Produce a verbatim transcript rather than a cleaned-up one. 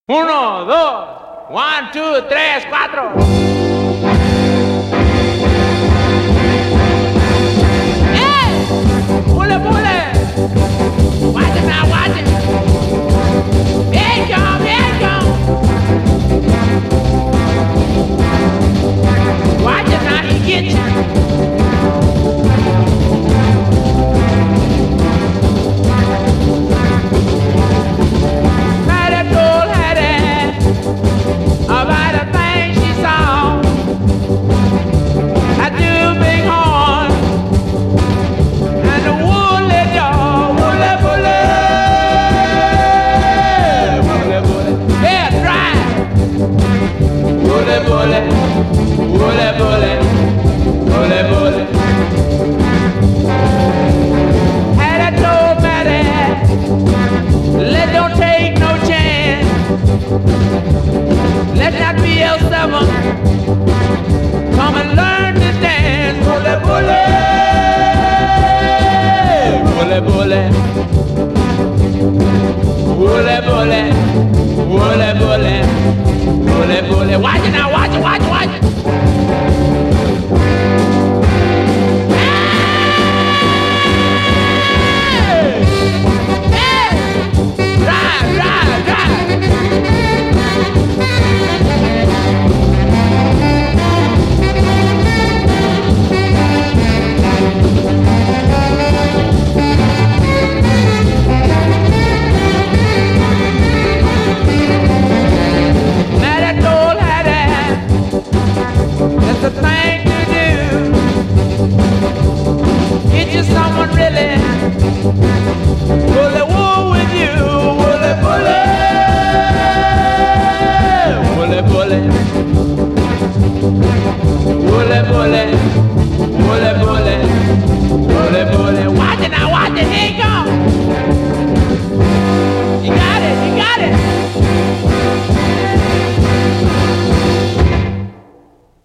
Uno, dos, one, two, tres, cuatro. ¡Eh! ¡Pule, pule! Watch it now, watch it. Here it come, here it come. Watch it now, he get you. About a thing she saw, I do big horn and the woolly jaw, woolly bully, woolly bully, yeah, try, woolly bully, woolly bully, woolly bully. Had I told Matty, let don't take no chance. Let that be L seven. Come and learn to dance. Bully, bully. Bully, bully. Bully, bully. Bully, bully. Bully, bully. Watch it now, watch it, watch it, watch it.